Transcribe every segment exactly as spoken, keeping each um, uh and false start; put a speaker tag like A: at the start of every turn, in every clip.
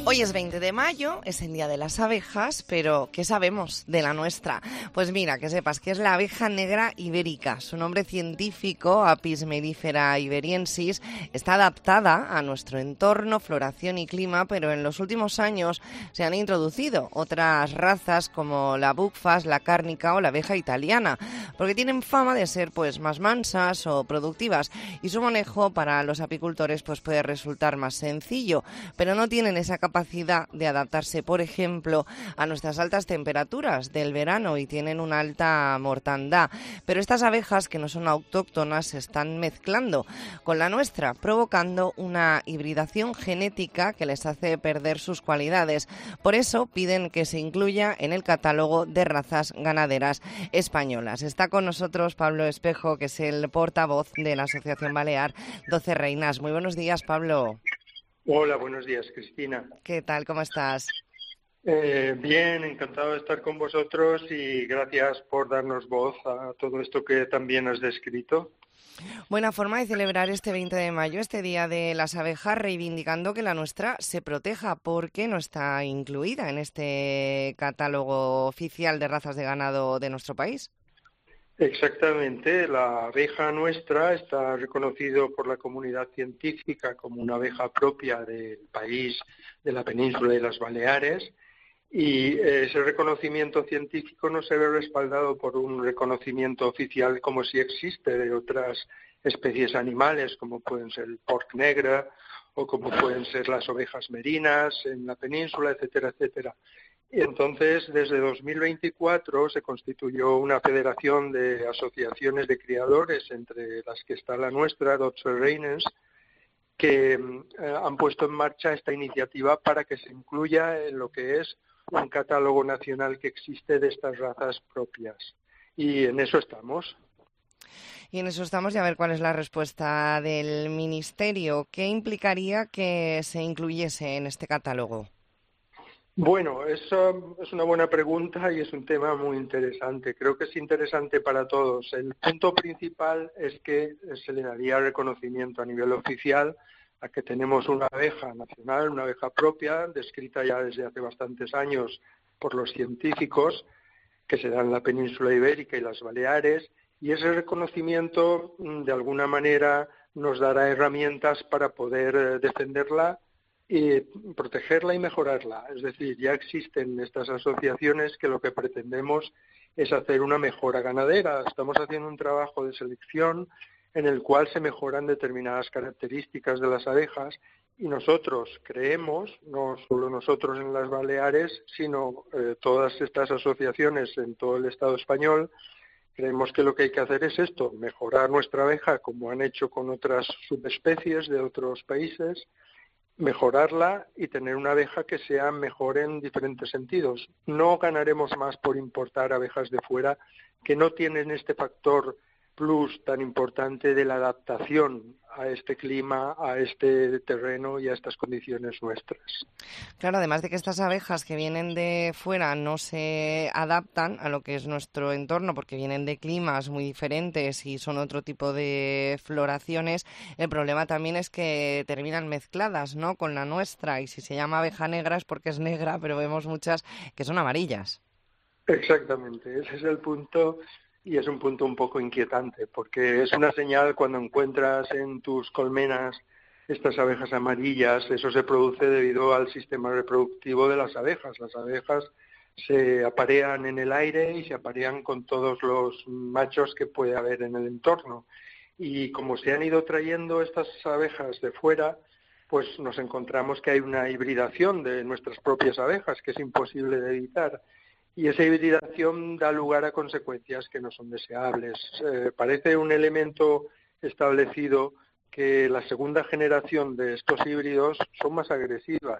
A: Hoy es veinte de mayo, es el Día de las Abejas, pero ¿qué sabemos de la nuestra? Pues mira, que sepas que es la abeja negra ibérica. Su nombre científico, Apis mellifera iberiensis, está adaptada a nuestro entorno, floración y clima, pero en los últimos años se han introducido otras razas como la buckfast, la cárnica o la abeja italiana, porque tienen fama de ser pues más mansas o productivas y su manejo para los apicultores pues puede resultar más sencillo, pero no tienen esa capacidad capacidad de adaptarse, por ejemplo, a nuestras altas temperaturas del verano y tienen una alta mortandad. Pero estas abejas, que no son autóctonas, se están mezclando con la nuestra, provocando una hibridación genética que les hace perder sus cualidades. Por eso piden que se incluya en el catálogo de razas ganaderas españolas. Está con nosotros Pablo Espejo, que es el portavoz de la Asociación Balear Doce Reinas. Muy buenos días, Pablo.
B: Hola, buenos días, Cristina.
A: ¿Qué tal? ¿Cómo estás?
B: Eh, bien, encantado de estar con vosotros y gracias por darnos voz a todo esto que también has descrito.
A: Buena forma de celebrar este veinte de mayo, este Día de las Abejas, reivindicando que la nuestra se proteja porque no está incluida en este catálogo oficial de razas de ganado de nuestro país.
B: Exactamente, la abeja nuestra está reconocido por la comunidad científica como una abeja propia del país, de la península y las Baleares, y ese reconocimiento científico no se ve respaldado por un reconocimiento oficial como si existe de otras especies animales, como pueden ser el porc negre o como pueden ser las ovejas merinas en la península, etcétera, etcétera. Y entonces, desde dos mil veinticuatro se constituyó una federación de asociaciones de criadores, entre las que está la nuestra, Doce Reinas, que eh, han puesto en marcha esta iniciativa para que se incluya en lo que es un catálogo nacional que existe de estas razas propias. Y en eso estamos.
A: Y en eso estamos, y a ver cuál es la respuesta del Ministerio. ¿Qué implicaría que se incluyese en este catálogo?
B: Bueno, eso es una buena pregunta y es un tema muy interesante. Creo que es interesante para todos. El punto principal es que se le daría reconocimiento a nivel oficial a que tenemos una abeja nacional, una abeja propia, descrita ya desde hace bastantes años por los científicos, que se da en la península ibérica y las Baleares, y ese reconocimiento, de alguna manera, nos dará herramientas para poder defenderla y protegerla y mejorarla. Es decir, ya existen estas asociaciones que lo que pretendemos es hacer una mejora ganadera. Estamos haciendo un trabajo de selección en el cual se mejoran determinadas características de las abejas y nosotros creemos, no solo nosotros en las Baleares, sino eh, todas estas asociaciones en todo el Estado español, creemos que lo que hay que hacer es esto, mejorar nuestra abeja como han hecho con otras subespecies de otros países, mejorarla y tener una abeja que sea mejor en diferentes sentidos. No ganaremos más por importar abejas de fuera que no tienen este factor plus tan importante de la adaptación a este clima, a este terreno y a estas condiciones nuestras.
A: Claro, además de que estas abejas que vienen de fuera no se adaptan a lo que es nuestro entorno porque vienen de climas muy diferentes y son otro tipo de floraciones, el problema también es que terminan mezcladas, ¿no?, con la nuestra, y si se llama abeja negra es porque es negra, pero vemos muchas que son amarillas.
B: Exactamente, ese es el punto. Y es un punto un poco inquietante, porque es una señal cuando encuentras en tus colmenas estas abejas amarillas, eso se produce debido al sistema reproductivo de las abejas. Las abejas se aparean en el aire y se aparean con todos los machos que puede haber en el entorno. Y como se han ido trayendo estas abejas de fuera, pues nos encontramos que hay una hibridación de nuestras propias abejas, que es imposible de evitar. Y esa hibridación da lugar a consecuencias que no son deseables. Eh, parece un elemento establecido que la segunda generación de estos híbridos son más agresivas.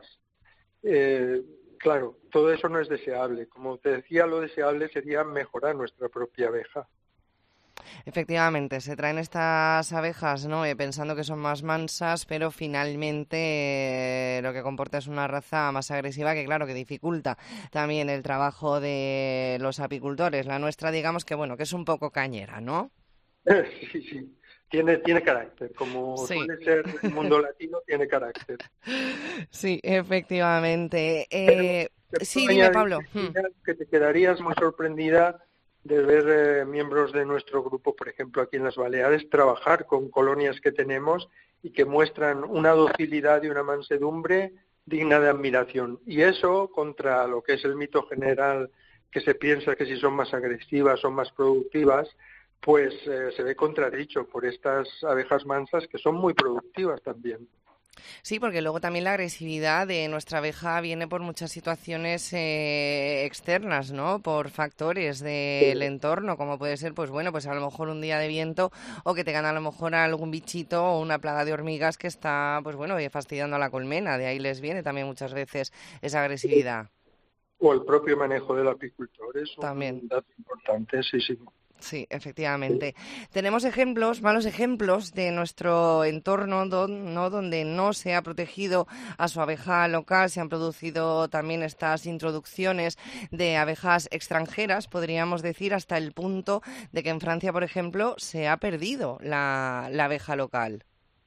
B: Eh, claro, todo eso no es deseable. Como te decía, lo deseable sería mejorar nuestra propia abeja.
A: Efectivamente, se traen estas abejas, ¿no?, eh, pensando que son más mansas, pero finalmente eh, lo que comporta es una raza más agresiva que, claro, que dificulta también el trabajo de los apicultores. La nuestra, digamos que, bueno, que es un poco cañera, ¿no?
B: Sí, sí. Tiene, tiene carácter, como
A: Sí.
B: suele ser el mundo latino, tiene carácter.
A: Sí, efectivamente.
B: Pero
A: Eh,
B: te
A: sí,
B: puedo
A: dime,
B: añadir,
A: Pablo. Hmm.
B: Cristina, que te quedarías muy sorprendida de ver eh, miembros de nuestro grupo, por ejemplo, aquí en las Baleares, trabajar con colonias que tenemos y que muestran una docilidad y una mansedumbre digna de admiración. Y eso, contra lo que es el mito general, que se piensa que si son más agresivas son más productivas, pues eh, se ve contradicho por estas abejas mansas que son muy productivas también.
A: Sí, porque luego también la agresividad de nuestra abeja viene por muchas situaciones eh, externas, ¿no? Por factores del entorno, como puede ser, pues bueno, pues a lo mejor un día de viento o que te gana a lo mejor algún bichito o una plaga de hormigas que está, pues bueno, eh, fastidiando a la colmena. De ahí les viene también muchas veces esa agresividad.
B: O el propio manejo del apicultor es
A: También.
B: un dato importante, sí, sí.
A: Sí, efectivamente. Tenemos ejemplos, malos ejemplos de nuestro entorno, don- ¿no? Donde no se ha protegido a su abeja local, se han producido también estas introducciones de abejas extranjeras, podríamos decir, hasta el punto de que en Francia, por ejemplo, se ha perdido la, la abeja local.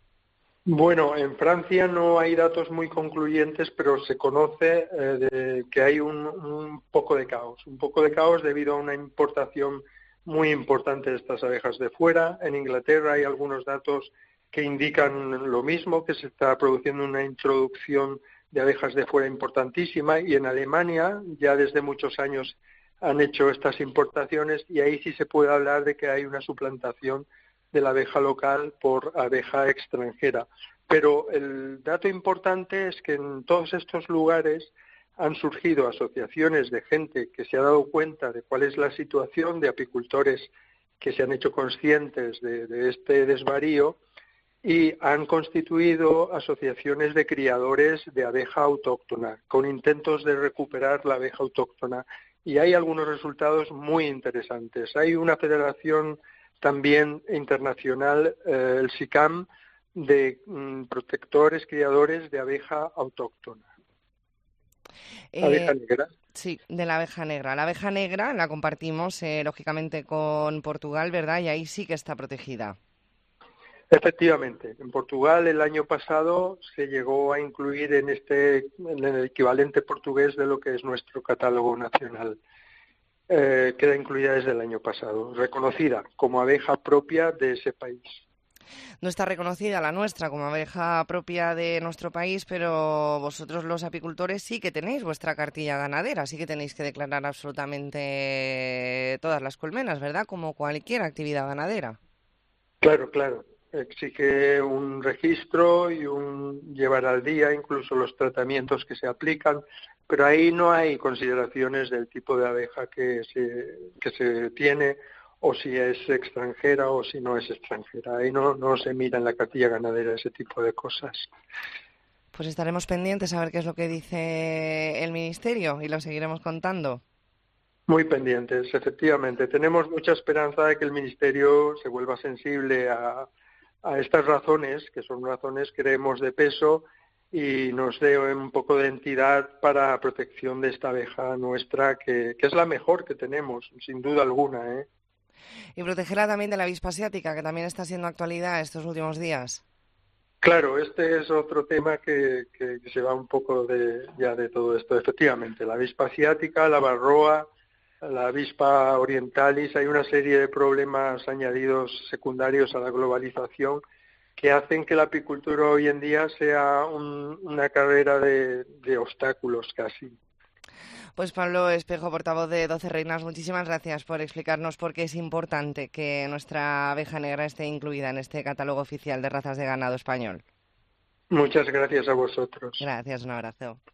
B: Bueno, en Francia no hay datos muy concluyentes, pero se conoce eh, de que hay un, un poco de caos, un poco de caos debido a una importación muy importante de estas abejas de fuera. En Inglaterra hay algunos datos que indican lo mismo, que se está produciendo una introducción de abejas de fuera importantísima, y en Alemania ya desde muchos años han hecho estas importaciones, y ahí sí se puede hablar de que hay una suplantación de la abeja local por abeja extranjera. Pero el dato importante es que en todos estos lugares han surgido asociaciones de gente que se ha dado cuenta de cuál es la situación, de apicultores que se han hecho conscientes de, de este desvarío, y han constituido asociaciones de criadores de abeja autóctona con intentos de recuperar la abeja autóctona, y hay algunos resultados muy interesantes. Hay una federación también internacional, eh, el SICAM, de mm, protectores, criadores de abeja autóctona,
A: Eh,
B: abeja negra.
A: sí, de la abeja negra. La abeja negra la compartimos, eh, lógicamente, con Portugal, ¿verdad? Y ahí sí que está protegida.
B: Efectivamente, en Portugal el año pasado se llegó a incluir en este, en el equivalente portugués de lo que es nuestro catálogo nacional. Eh, queda incluida desde el año pasado, reconocida como abeja propia de ese país.
A: No está reconocida la nuestra como abeja propia de nuestro país, pero vosotros los apicultores sí que tenéis vuestra cartilla ganadera, sí que tenéis que declarar absolutamente todas las colmenas, ¿verdad? Como cualquier actividad ganadera.
B: Claro, claro. Exige un registro y un llevar al día incluso los tratamientos que se aplican, pero ahí no hay consideraciones del tipo de abeja que se, que se tiene, o si es extranjera o si no es extranjera. Ahí no, no se mira en la cartilla ganadera ese tipo de cosas.
A: Pues estaremos pendientes a ver qué es lo que dice el Ministerio y lo seguiremos contando.
B: Muy pendientes, efectivamente. Tenemos mucha esperanza de que el Ministerio se vuelva sensible a, a estas razones, que son razones, creemos, de peso, y nos dé un poco de entidad para protección de esta abeja nuestra, que, que es la mejor que tenemos, sin duda alguna, ¿eh?
A: Y protegerla también de la avispa asiática, que también está siendo actualidad estos últimos días.
B: Claro, este es otro tema que, que, que se va un poco de, ya de todo esto. Efectivamente, la avispa asiática, la varroa, la avispa orientalis, hay una serie de problemas añadidos secundarios a la globalización que hacen que la apicultura hoy en día sea un, una carrera de, de obstáculos casi.
A: Pues Pablo Espejo, portavoz de Doce Reinas, muchísimas gracias por explicarnos por qué es importante que nuestra abeja negra esté incluida en este catálogo oficial de razas de ganado español.
B: Muchas gracias a vosotros.
A: Gracias, un abrazo.